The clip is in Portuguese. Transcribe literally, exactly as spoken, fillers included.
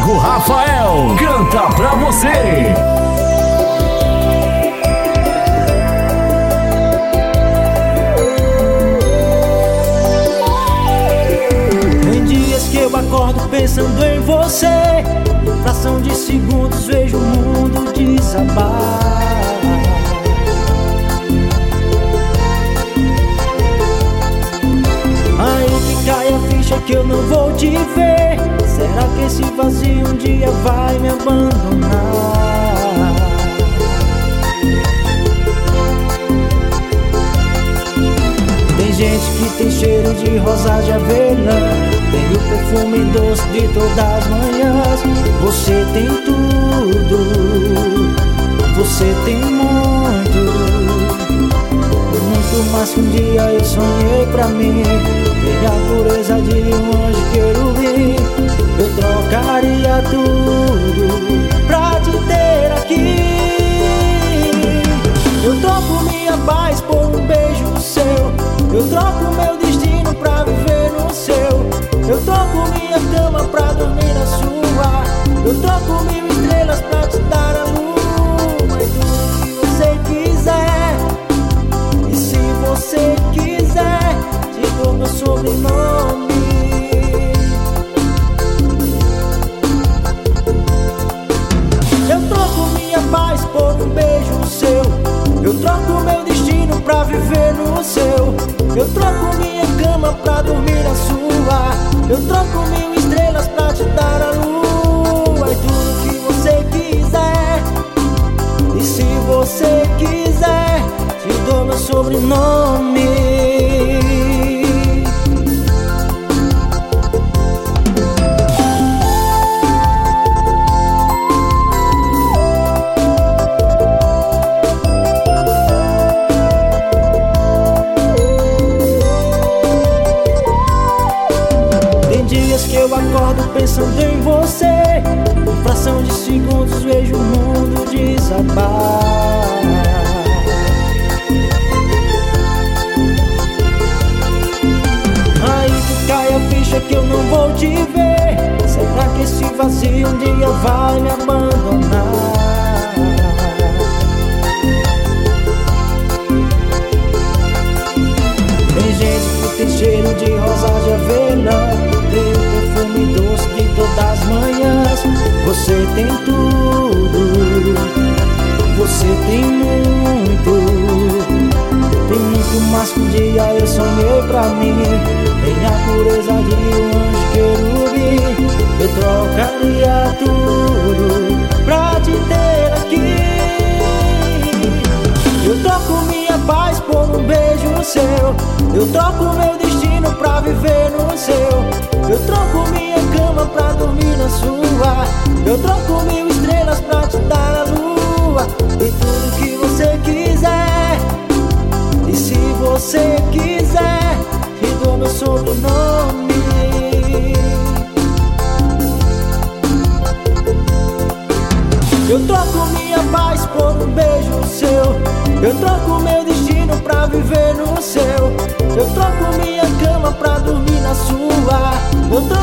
Thiago Rafael canta pra você. Eu acordo pensando em você, em fração de segundos vejo o mundo desabar. Aí que cai a ficha que eu não vou te ver. Será que esse vazio um dia vai me abandonar? Tem gente que tem cheiro de rosa de avelã, tem o perfume doce de todas as manhãs. Você tem tudo, você tem muito, muito mais que um dia eu sonhei pra mim. Tem a pureza de um anjo querubim. Eu trocaria tudo pra te ter aqui. Eu troco minha paz por um beijo seu. Eu troco meu destino pra viver no seu. Eu troco minha cama pra dormir na sua. Eu troco mil estrelas pra te dar a lua. E tudo que você quiser. E se você quiser, te dou meu sobrenome. Eu troco minha paz por um beijo seu. Eu troco meu destino pra viver no seu. Eu troco minha cama pra dormir na sua. Eu troco mil estrelas pra te dar a lua. E tudo que você quiser. E se você quiser, te dou meu sobrenome. Que eu acordo pensando em você, em fração de segundos vejo o mundo desabar. Aí que cai a ficha que eu não vou te ver. Será que esse vazio um dia vai me abandonar? Tem gente que tem cheiro de rosa de avelã, tem o perfume doce de todas as manhãs. Você tem tudo, você tem muito, tem muito mais que um dia eu sonhei pra mim. Tem a pureza de um anjo querubim. Eu trocaria tudo pra te ter aqui. Eu troco minha paz por um beijo seu. Eu troco meu destino pra viver no seu. Eu troco minha cama pra dormir na sua. Eu troco mil estrelas pra te dar a lua. E tudo que você quiser. E se você quiser, te dou meu sobrenome. Eu troco minha paz por um beijo seu. Eu troco meu destino pra viver no seu. Eu troco minha cama pra dormir na sua. Eu troco